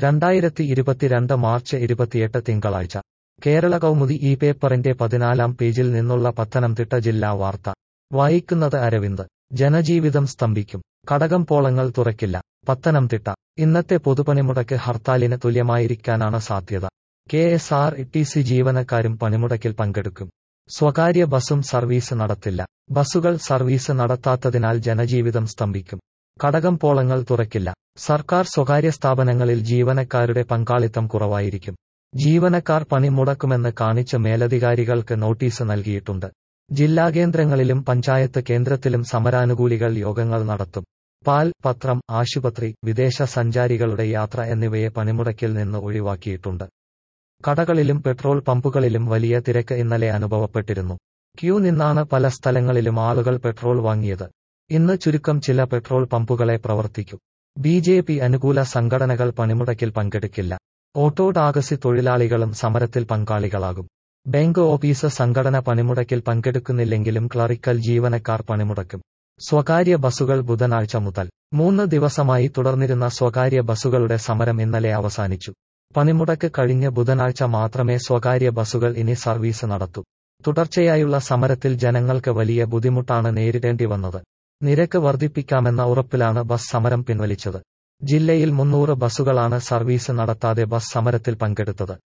2022 March 28 തിങ്കളാഴ്ച കേരള കൗമുദി ഈ പേപ്പറിന്റെ 14-ാം പേജിൽ നിന്നുള്ള പത്തനംതിട്ട ജില്ലാ വാർത്ത വായിക്കുന്നത് അരവിന്ദ്. ജനജീവിതം സ്തംഭിക്കും, കടകംപോളങ്ങൾ തുറക്കില്ല. പത്തനംതിട്ട ഇന്നത്തെ പൊതുപണിമുടക്ക് ഹർത്താലിന് തുല്യമായിരിക്കാനാണ് സാധ്യത. KSRTC ജീവനക്കാരും പണിമുടക്കിൽ പങ്കെടുക്കും. സ്വകാര്യ ബസും സർവീസ് നടത്തില്ല. ബസുകൾ സർവീസ് നടത്താത്തതിനാൽ ജനജീവിതം സ്തംഭിക്കും. കടകംപോളങ്ങൾ തുറക്കില്ല. സർക്കാർ സ്വകാര്യ സ്ഥാപനങ്ങളിൽ ജീവനക്കാരുടെ പങ്കാളിത്തം കുറവായിരിക്കും. ജീവനക്കാർ പണിമുടക്കുമെന്ന് കാണിച്ച് മേലധികാരികൾക്ക് നോട്ടീസ് നൽകിയിട്ടുണ്ട്. ജില്ലാ കേന്ദ്രങ്ങളിലും പഞ്ചായത്ത് കേന്ദ്രത്തിലും സമരാനുകൂലികൾ യോഗങ്ങൾ നടത്തും. പാൽ, പത്രം, ആശുപത്രി, വിദേശ സഞ്ചാരികളുടെ യാത്ര എന്നിവയെ പണിമുടക്കിൽ നിന്ന് ഒഴിവാക്കിയിട്ടുണ്ട്. കടകളിലും പെട്രോൾ പമ്പുകളിലും വലിയ തിരക്ക് ഇന്നലെ അനുഭവപ്പെട്ടിരുന്നു. ക്യൂ നിന്നാണ് പല സ്ഥലങ്ങളിലും ആളുകൾ പെട്രോൾ വാങ്ങിയത്. ഇന്ന് ചുരുക്കം ചില പെട്രോൾ പമ്പുകളെ പ്രവർത്തിക്കൂ. BJP അനുകൂല സംഘടനകൾ പണിമുടക്കിൽ പങ്കെടുക്കില്ല. ഓട്ടോ ടാക്സി തൊഴിലാളികളും സമരത്തിൽ പങ്കാളികളാകും. ബാങ്ക് ഓഫീസ് സംഘടന പണിമുടക്കിൽ പങ്കെടുക്കുന്നില്ലെങ്കിലും ക്ലറിക്കൽ ജീവനക്കാർ പണിമുടക്കും. സ്വകാര്യ ബസുകൾ ബുധനാഴ്ച മുതൽ 3 ദിവസമായി തുടർന്നിരുന്ന സ്വകാര്യ ബസുകളുടെ സമരം ഇന്നലെ അവസാനിച്ചു. പണിമുടക്ക് കഴിഞ്ഞ് ബുധനാഴ്ച മാത്രമേ സ്വകാര്യ ബസുകൾ ഇനി സർവീസ് നടത്തൂ. തുടർച്ചയായുള്ള സമരത്തിൽ ജനങ്ങൾക്ക് വലിയ ബുദ്ധിമുട്ടാണ് നേരിടേണ്ടി വന്നത്. നിരക്ക് വർദ്ധിപ്പിക്കാമെന്ന ഉറപ്പിലാണ് ബസ് സമരം പിൻവലിച്ചത്. ജില്ലയിൽ 300 ബസുകളാണ് സർവീസ് നടത്താതെ ബസ് സമരത്തിൽ പങ്കെടുത്തത്.